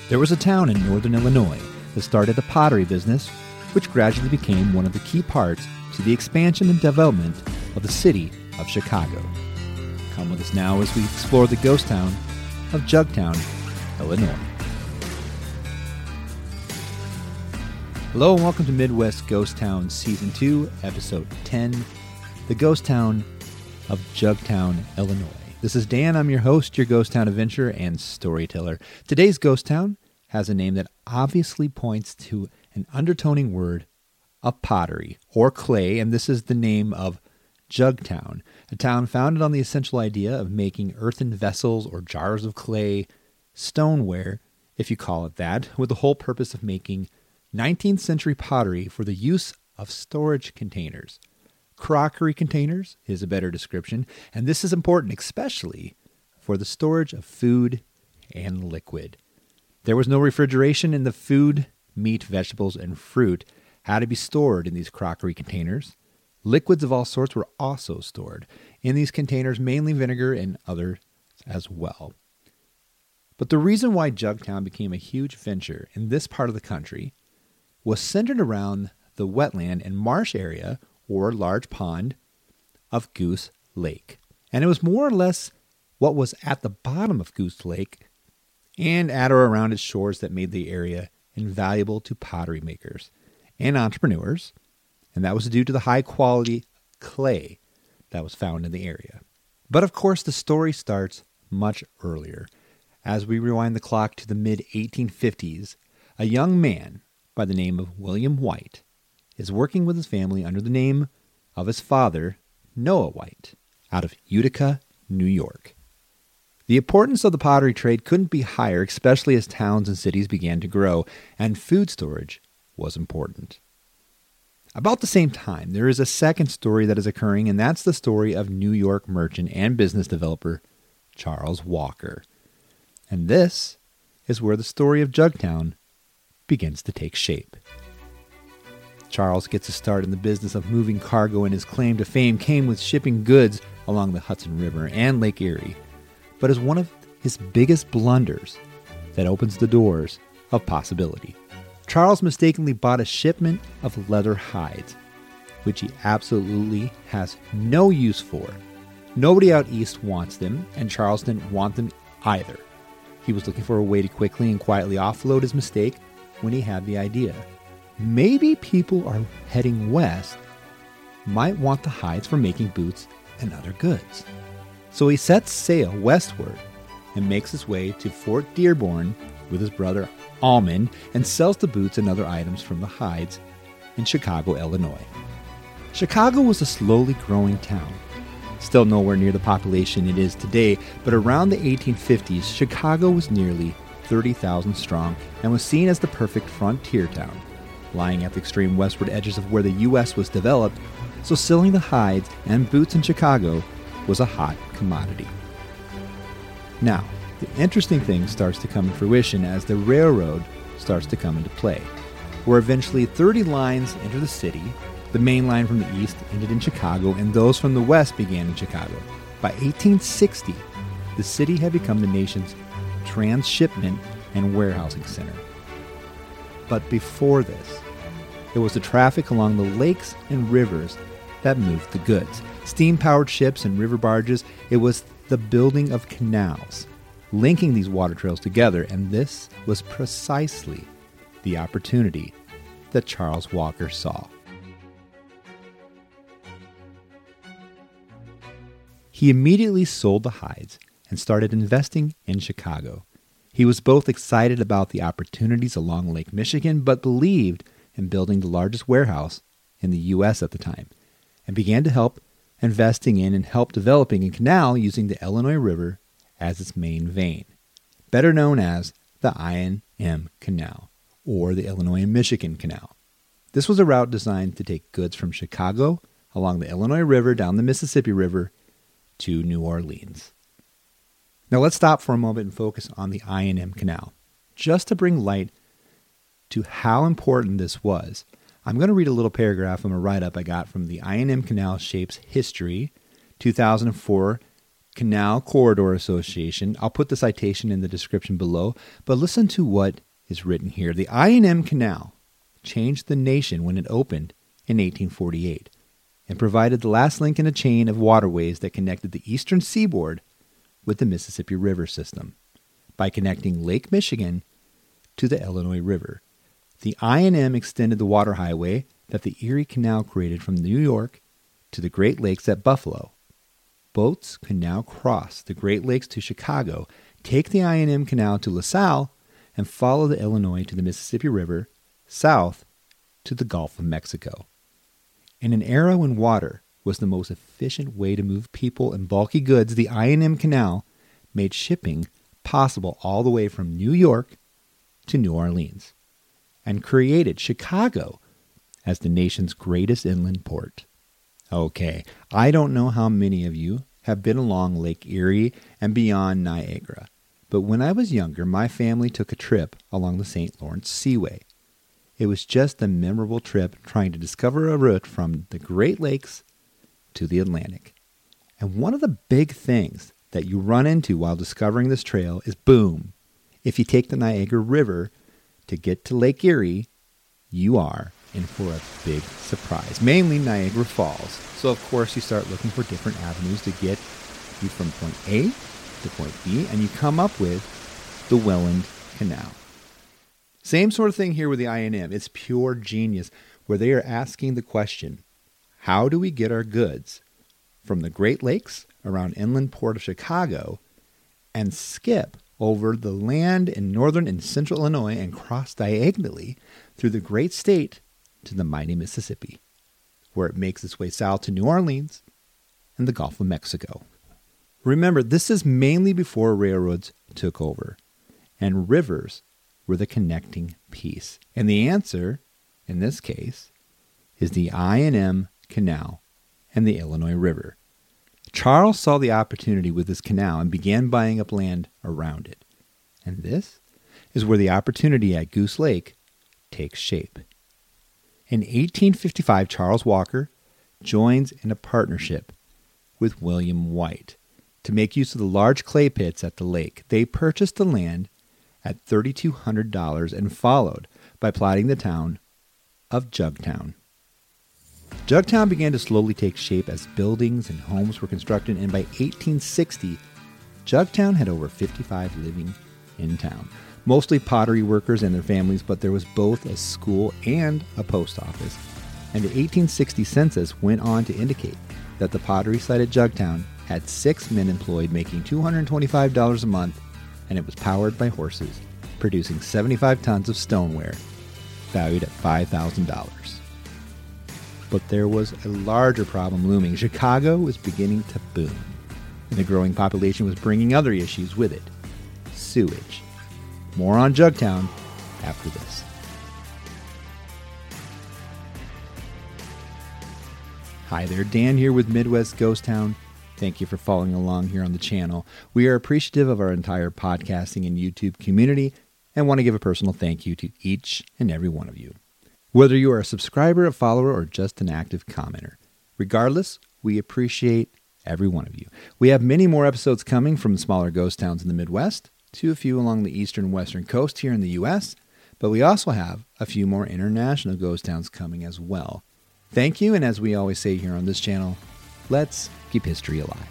There was a town in northern Illinois that started a pottery business, which gradually became one of the key parts to the expansion and development of the city of Chicago. Come with us now as we explore the ghost town of Jugtown, Illinois. Hello and welcome to Midwest Ghost Town Season 2, Episode 10, the ghost town of Jugtown, Illinois. This is Dan, I'm your host, your ghost town adventurer and storyteller. Today's ghost town has a name that obviously points to an undertoning word of pottery or clay, and this is the name of Jugtown, a town founded on the essential idea of making earthen vessels or jars of clay, stoneware, if you call it that, with the whole purpose of making 19th century pottery for the use of storage containers. Crockery containers is a better description, and this is important especially for the storage of food and liquid. There was no refrigeration, and the food, meat, vegetables, and fruit had to be stored in these crockery containers. Liquids of all sorts were also stored in these containers, mainly vinegar and others as well. But the reason why Jugtown became a huge venture in this part of the country was centered around the wetland and marsh area or large pond of Goose Lake. And it was more or less what was at the bottom of Goose Lake and at or around its shores that made the area invaluable to pottery makers and entrepreneurs, and that was due to the high quality clay that was found in the area. But of course, the story starts much earlier. As we rewind the clock to the mid-1850s, a young man by the name of William White is working with his family under the name of his father, Noah White, out of Utica, New York. The importance of the pottery trade couldn't be higher, especially as towns and cities began to grow, and food storage was important. About the same time, there is a second story that is occurring, and that's the story of New York merchant and business developer Charles Walker. And this is where the story of Jugtown begins to take shape. Charles gets a start in the business of moving cargo, and his claim to fame came with shipping goods along the Hudson River and Lake Erie, but is one of his biggest blunders that opens the doors of possibility. Charles mistakenly bought a shipment of leather hides, which he absolutely has no use for. Nobody out east wants them, and Charles didn't want them either. He was looking for a way to quickly and quietly offload his mistake when he had the idea. Maybe people are heading west might want the hides for making boots and other goods. So he sets sail westward and makes his way to Fort Dearborn with his brother Almond and sells the boots and other items from the hides in Chicago, Illinois. Chicago was a slowly growing town, still nowhere near the population it is today, but around the 1850s, Chicago was nearly 30,000 strong and was seen as the perfect frontier town, lying at the extreme westward edges of where the U.S. was developed, so selling the hides and boots in Chicago was a hot commodity. Now, the interesting thing starts to come to fruition as the railroad starts to come into play, where eventually 30 lines enter the city. The main line from the east ended in Chicago, and those from the west began in Chicago. By 1860, the city had become the nation's transshipment and warehousing center. But before this, it was the traffic along the lakes and rivers that moved the goods. Steam-powered ships and river barges, it was the building of canals, linking these water trails together, and this was precisely the opportunity that Charles Walker saw. He immediately sold the hides and started investing in Chicago. He was both excited about the opportunities along Lake Michigan, but believed in building the largest warehouse in the U.S. at the time, and began to help investing in and help developing a canal using the Illinois River as its main vein, better known as the I&M Canal, or the Illinois and Michigan Canal. This was a route designed to take goods from Chicago along the Illinois River down the Mississippi River to New Orleans. Now let's stop for a moment and focus on the I&M Canal, just to bring light to how important this was. I'm going to read a little paragraph from a write-up I got from the I&M Canal Shapes History, 2004 Canal Corridor Association. I'll put the citation in the description below, but listen to what is written here. The I&M Canal changed the nation when it opened in 1848 and provided the last link in a chain of waterways that connected the eastern seaboard with the Mississippi River system by connecting Lake Michigan to the Illinois River. The I&M extended the water highway that the Erie Canal created from New York to the Great Lakes at Buffalo. Boats can now cross the Great Lakes to Chicago, take the I&M Canal to LaSalle, and follow the Illinois to the Mississippi River, south to the Gulf of Mexico. In an era when water was the most efficient way to move people and bulky goods, the I&M Canal made shipping possible all the way from New York to New Orleans, and created Chicago as the nation's greatest inland port. Okay, I don't know how many of you have been along Lake Erie and beyond Niagara, but when I was younger, my family took a trip along the St. Lawrence Seaway. It was just a memorable trip trying to discover a route from the Great Lakes to the Atlantic. And one of the big things that you run into while discovering this trail is boom. If you take the Niagara River to get to Lake Erie, you are in for a big surprise, mainly Niagara Falls. So of course you start looking for different avenues to get you from point A to point B, and you come up with the Welland Canal. Same sort of thing here with the I&M. It's pure genius, where they are asking the question, how do we get our goods from the Great Lakes around inland port of Chicago and skip over the land in northern and central Illinois and cross diagonally through the great state to the mighty Mississippi, where it makes its way south to New Orleans and the Gulf of Mexico. Remember, this is mainly before railroads took over, and rivers were the connecting piece. And the answer, in this case, is the I&M Canal and the Illinois River. Charles saw the opportunity with this canal and began buying up land around it. And this is where the opportunity at Goose Lake takes shape. In 1855, Charles Walker joins in a partnership with William White to make use of the large clay pits at the lake. They purchased the land at $3,200 and followed by plotting the town of Jugtown. Jugtown began to slowly take shape as buildings and homes were constructed, and by 1860, Jugtown had over 55 living in town, mostly pottery workers and their families, but there was both a school and a post office. And the 1860 census went on to indicate that the pottery site at Jugtown had 6 men employed making $225 a month, and it was powered by horses, producing 75 tons of stoneware, valued at $5,000. But there was a larger problem looming. Chicago was beginning to boom, and the growing population was bringing other issues with it. Sewage. More on Jugtown after this. Hi there, Dan here with Midwest Ghost Town. Thank you for following along here on the channel. We are appreciative of our entire podcasting and YouTube community and want to give a personal thank you to each and every one of you. Whether you are a subscriber, a follower, or just an active commenter, regardless, we appreciate every one of you. We have many more episodes coming from smaller ghost towns in the Midwest to a few along the eastern and western coast here in the U.S., but we also have a few more international ghost towns coming as well. Thank you, and as we always say here on this channel, let's keep history alive.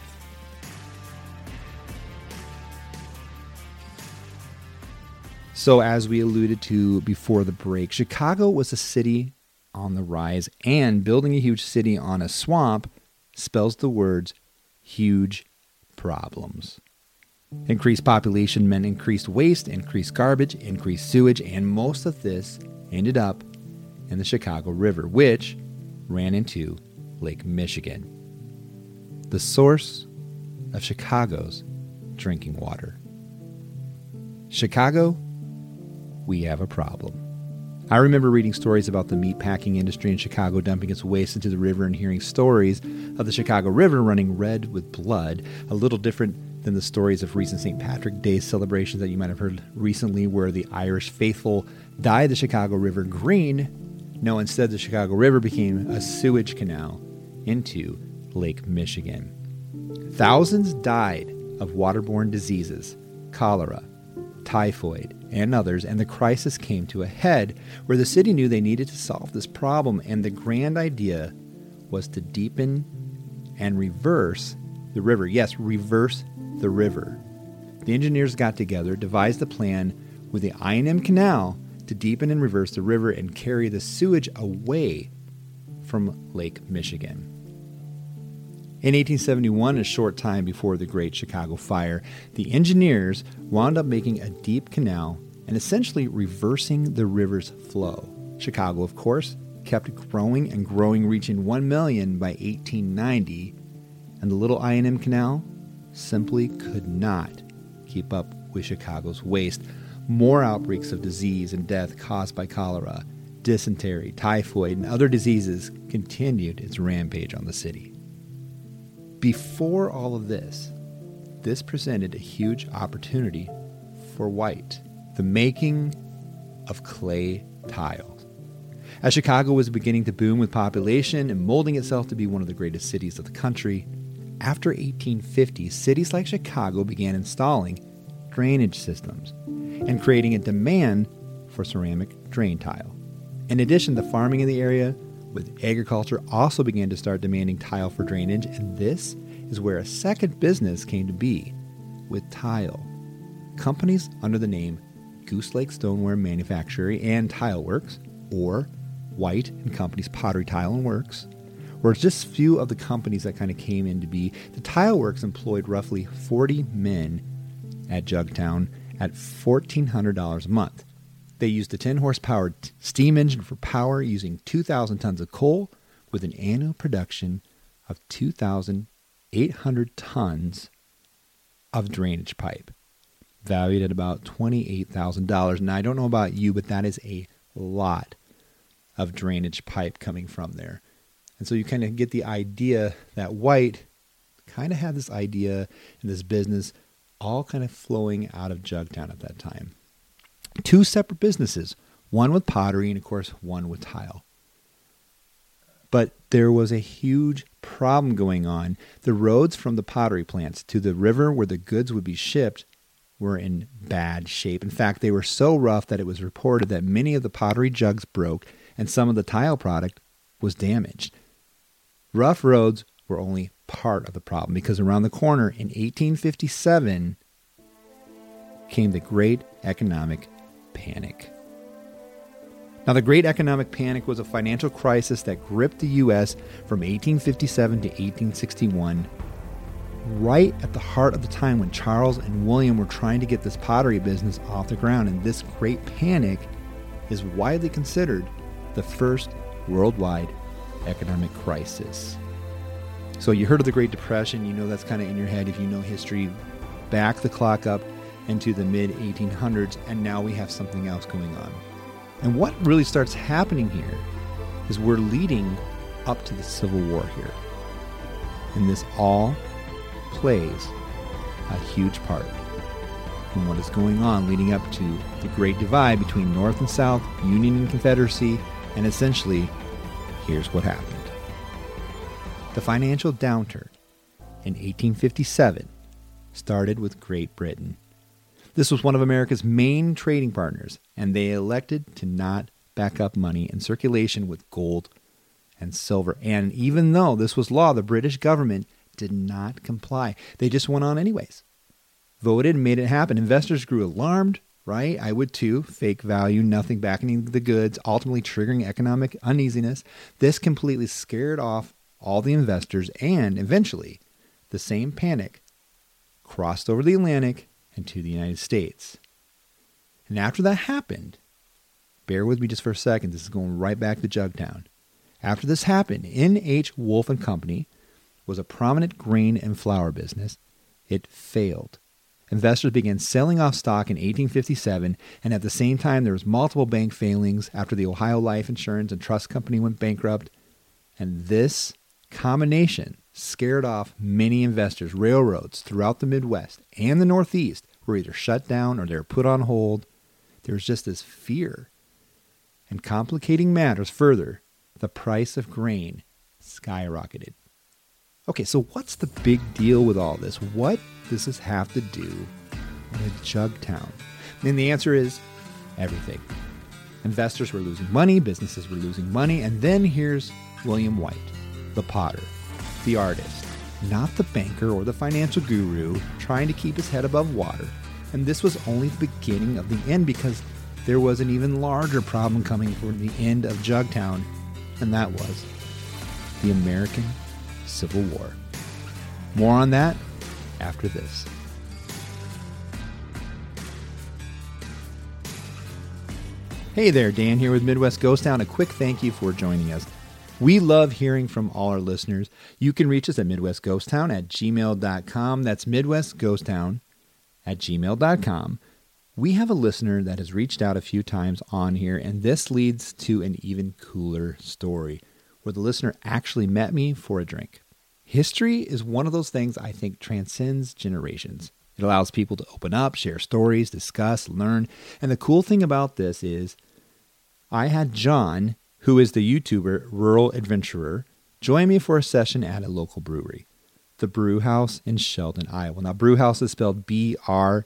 So as we alluded to before the break, Chicago was a city on the rise, and building a huge city on a swamp spells the words huge problems. Increased population meant increased waste, increased garbage, increased sewage, and most of this ended up in the Chicago River, which ran into Lake Michigan, the source of Chicago's drinking water. Chicago, we have a problem. I remember reading stories about the meatpacking industry in Chicago dumping its waste into the river and hearing stories of the Chicago River running red with blood, a little different than the stories of recent St. Patrick's Day celebrations that you might have heard recently where the Irish faithful dyed the Chicago River green. No, instead the Chicago River became a sewage canal into Lake Michigan. Thousands died of waterborne diseases, cholera, typhoid, and others, and the crisis came to a head where the city knew they needed to solve this problem, and the grand idea was to deepen and reverse the river. Yes, reverse the river. The engineers got together, devised a plan with the I&M Canal to deepen and reverse the river and carry the sewage away from Lake Michigan. In 1871, a short time before the Great Chicago Fire, the engineers wound up making a deep canal and essentially reversing the river's flow. Chicago, of course, kept growing and growing, reaching 1 million by 1890, and the little I&M Canal simply could not keep up with Chicago's waste. More outbreaks of disease and death caused by cholera, dysentery, typhoid, and other diseases continued its rampage on the city. Before all of this presented a huge opportunity for White, the making of clay tiles. As Chicago was beginning to boom with population and molding itself to be one of the greatest cities of the country, after 1850, cities like Chicago began installing drainage systems and creating a demand for ceramic drain tile. In addition, the farming in the area with agriculture also began to start demanding tile for drainage, and this is where a second business came to be with tile. Companies under the name Goose Lake Stoneware Manufacturing and Tile Works, or White and Company's Pottery Tile and Works, were just few of the companies that kind of came in to be. The Tile Works employed roughly 40 men at Jugtown at $1,400 a month. They used a 10-horsepower steam engine for power, using 2,000 tons of coal, with an annual production of 2,800 tons of drainage pipe, valued at about $28,000. And I don't know about you, but that is a lot of drainage pipe coming from there. And so you kind of get the idea that White kind of had this idea and this business all kind of flowing out of Jugtown at that time. Two separate businesses, one with pottery and, of course, one with tile. But there was a huge problem going on. The roads from the pottery plants to the river where the goods would be shipped were in bad shape. In fact, they were so rough that it was reported that many of the pottery jugs broke and some of the tile product was damaged. Rough roads were only part of the problem, because around the corner in 1857 came the Great Economic Panic. Now, the Great Economic Panic was a financial crisis that gripped the U.S. from 1857 to 1861, right at the heart of the time when Charles and William were trying to get this pottery business off the ground. And this Great Panic is widely considered the first worldwide economic crisis. So you heard of the Great Depression, you know that's kind of in your head if you know history. Back the clock up into the mid-1800s, and now we have something else going on. And what really starts happening here is we're leading up to the Civil War here. And this all plays a huge part in what is going on leading up to the Great Divide between North and South, Union and Confederacy, and essentially, here's what happened. The financial downturn in 1857 started with Great Britain. This was one of America's main trading partners, and they elected to not back up money in circulation with gold and silver. And even though this was law, the British government did not comply. They just went on anyways. Voted and made it happen. Investors grew alarmed, right? I would too. Fake value, nothing backing the goods, ultimately triggering economic uneasiness. This completely scared off all the investors, and eventually the same panic crossed over the Atlantic and to the United States. And after that happened, bear with me just for a second, this is going right back to Jugtown. After this happened, N.H. Wolf and Company was a prominent grain and flour business. It failed. Investors began selling off stock in 1857, and at the same time there was multiple bank failings after the Ohio Life Insurance and Trust Company went bankrupt. And this combination scared off many investors. Railroads throughout the Midwest and the Northeast were either shut down or they were put on hold. There was just this fear. And complicating matters further, the price of grain skyrocketed. Okay, so what's the big deal with all this? What does this have to do with Jugtown? And the answer is everything. Investors were losing money, businesses were losing money, and then here's William White, the potter, the artist, not the banker or the financial guru, trying to keep his head above water. And this was only the beginning of the end, because there was an even larger problem coming for the end of Jugtown, and that was the American Civil War. More on that after this. Hey there, Dan here with Midwest Ghost Town. A quick thank you for joining us. We love hearing from all our listeners. You can reach us at midwestghosttown@gmail.com. That's midwestghosttown@gmail.com. We have a listener that has reached out a few times on here, and this leads to an even cooler story, where the listener actually met me for a drink. History is one of those things I think transcends generations. It allows people to open up, share stories, discuss, learn. And the cool thing about this is I had John, who is the YouTuber Rural Adventurer, join me for a session at a local brewery, the Brew House in Sheldon, Iowa. Now, Brew House is spelled Breauhaus,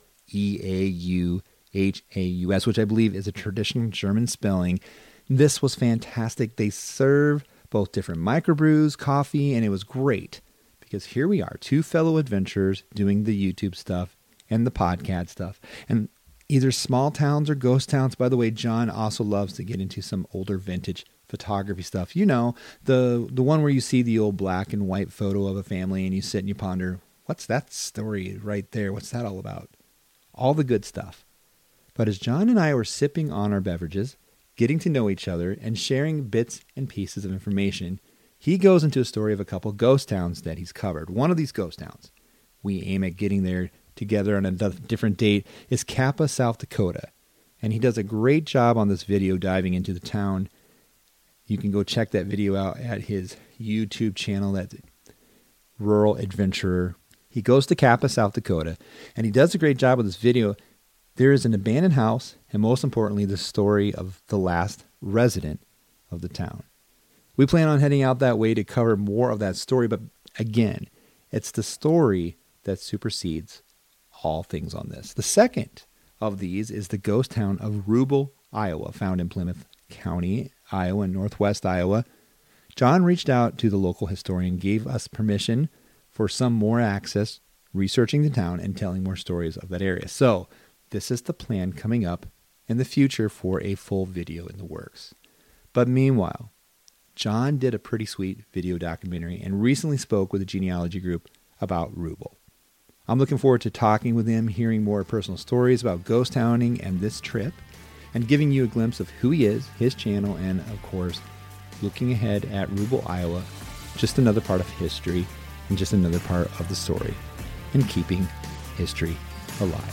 which I believe is a traditional German spelling. This was fantastic. They serve both different microbrews, coffee, and it was great because here we are, two fellow adventurers doing the YouTube stuff and the podcast stuff. And either small towns or ghost towns. By the way, John also loves to get into some older vintage photography stuff. You know, the one where you see the old black and white photo of a family and you sit and you ponder, what's that story right there? What's that all about? All the good stuff. But as John and I were sipping on our beverages, getting to know each other, and sharing bits and pieces of information, he goes into a story of a couple ghost towns that he's covered. One of these ghost towns, we aim at getting there together on a different date, is Kappa, South Dakota. And he does a great job on this video diving into the town. You can go check that video out at his YouTube channel, that's Rural Adventurer. He goes to Kappa, South Dakota, and he does a great job with this video. There is an abandoned house, and most importantly, the story of the last resident of the town. We plan on heading out that way to cover more of that story, but again, it's the story that supersedes all things on this. The second of these is the ghost town of Rubel, Iowa, found in Plymouth County, Iowa, northwest Iowa. John reached out to the local historian, gave us permission for some more access, researching the town and telling more stories of that area. So, this is the plan coming up in the future for a full video in the works. But meanwhile, John did a pretty sweet video documentary and recently spoke with a genealogy group about Rubel. I'm looking forward to talking with him, hearing more personal stories about ghost towning and this trip, and giving you a glimpse of who he is, his channel, and of course, looking ahead at Rubel, Iowa, just another part of history and just another part of the story, and keeping history alive.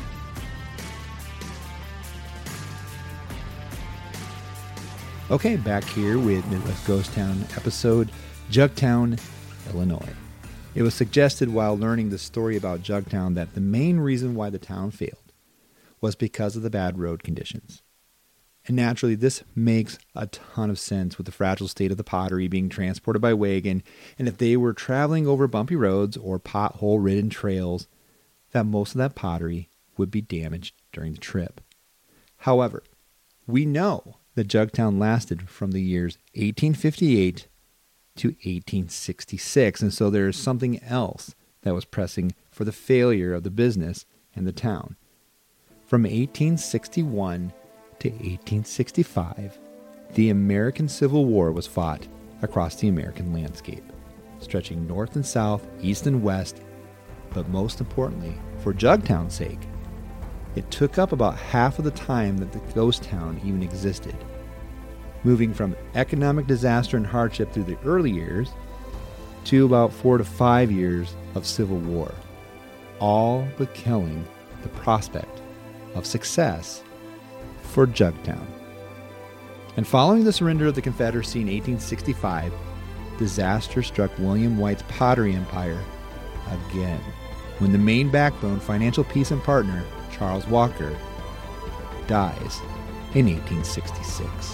Okay, back here with Midwest Ghost Town episode, Jugtown, Illinois. It was suggested while learning the story about Jugtown that the main reason why the town failed was because of the bad road conditions. And naturally, this makes a ton of sense with the fragile state of the pottery being transported by wagon, and if they were traveling over bumpy roads or pothole-ridden trails, that most of that pottery would be damaged during the trip. However, we know that Jugtown lasted from the years 1858 to 1866, and so there is something else that was pressing for the failure of the business and the town. From 1861 to 1865, the American Civil War was fought across the American landscape, stretching north and south, east and west, but most importantly, for Jugtown's sake, it took up about half of the time that the ghost town even existed, moving from economic disaster and hardship through the early years to about 4 to 5 years of civil war, all but killing the prospect of success for Jugtown. And following the surrender of the Confederacy in 1865, disaster struck William White's pottery empire again, when the main backbone, financial piece and partner, Charles Walker, dies in 1866.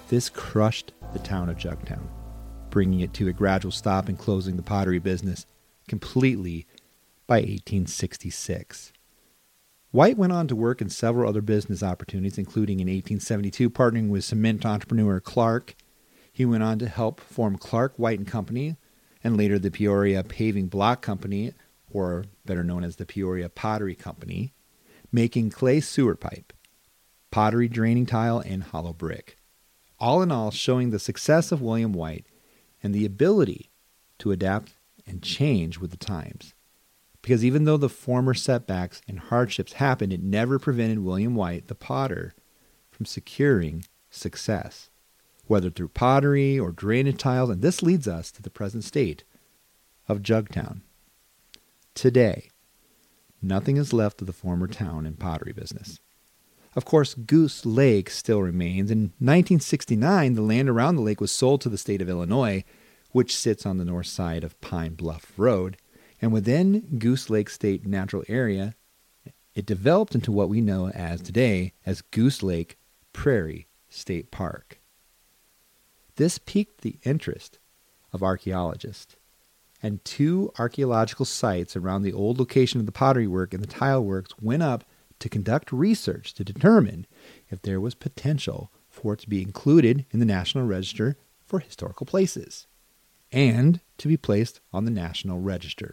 This crushed the town of Jugtown, bringing it to a gradual stop and closing the pottery business completely by 1866. White went on to work in several other business opportunities, including in 1872 partnering with cement entrepreneur Clark. He went on to help form Clark, White & Company, and later the Peoria Paving Block Company, or better known as the Peoria Pottery Company, making clay sewer pipe, pottery draining tile, and hollow brick. All in all, showing the success of William White and the ability to adapt and change with the times. Because even though the former setbacks and hardships happened, it never prevented William White, the potter, from securing success, whether through pottery or drainage tiles, and this leads us to the present state of Jugtown. Today, nothing is left of the former town and pottery business. Of course, Goose Lake still remains. In 1969, the land around the lake was sold to the state of Illinois, which sits on the north side of Pine Bluff Road. And within Goose Lake State Natural Area, it developed into what we know as today as Goose Lake Prairie State Park. This piqued the interest of archaeologists, and 2 archaeological sites around the old location of the pottery work and the tile works went up to conduct research to determine if there was potential for it to be included in the National Register for Historical Places and to be placed on the National Register.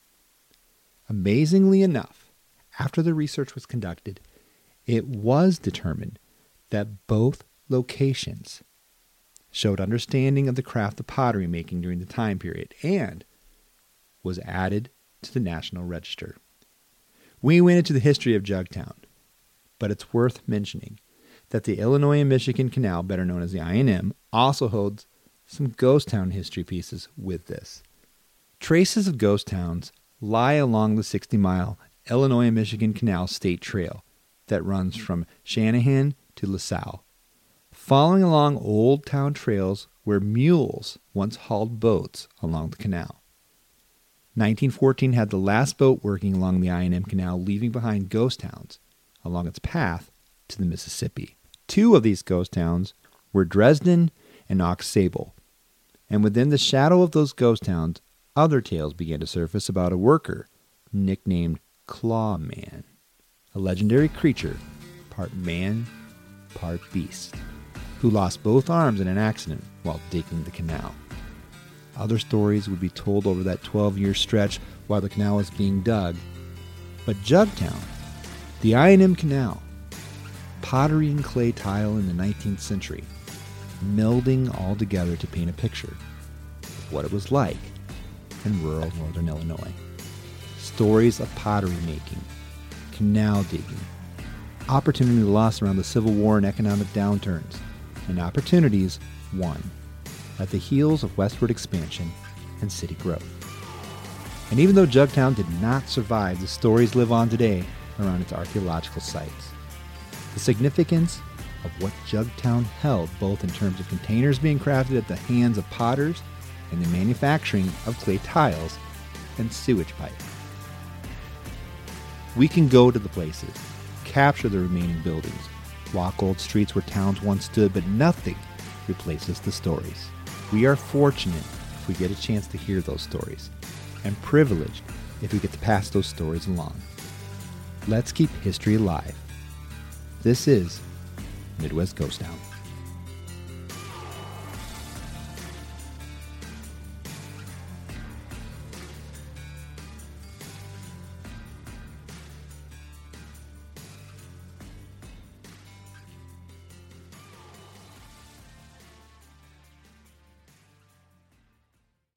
Amazingly enough, after the research was conducted, it was determined that both locations showed understanding of the craft of pottery making during the time period and was added to the National Register. We went into the history of Jugtown, but it's worth mentioning that the Illinois and Michigan Canal, better known as the I&M, also holds some ghost town history pieces with this. Traces of ghost towns lie along the 60-mile Illinois and Michigan Canal State Trail that runs from Shanahan to LaSalle, following along old town trails where mules once hauled boats along the canal. 1914 had the last boat working along the I&M Canal, leaving behind ghost towns along its path to the Mississippi. 2 of these ghost towns were Dresden and Aux Sable, and within the shadow of those ghost towns, other tales began to surface about a worker nicknamed Claw Man, a legendary creature, part man, part beast, who lost both arms in an accident while digging the canal. Other stories would be told over that 12-year stretch while the canal was being dug. But Jugtown, the I&M Canal, pottery and clay tile in the 19th century, melding all together to paint a picture of what it was like in rural northern Illinois. Stories of pottery making, canal digging, opportunity lost around the Civil War and economic downturns, and opportunities won at the heels of westward expansion and city growth. And even though Jugtown did not survive, the stories live on today around its archaeological sites. The significance of what Jugtown held, both in terms of containers being crafted at the hands of potters and the manufacturing of clay tiles and sewage pipe. We can go to the places, capture the remaining buildings, walk old streets where towns once stood, but nothing replaces the stories. We are fortunate if we get a chance to hear those stories, and privileged if we get to pass those stories along. Let's keep history alive. This is Midwest Ghost Town.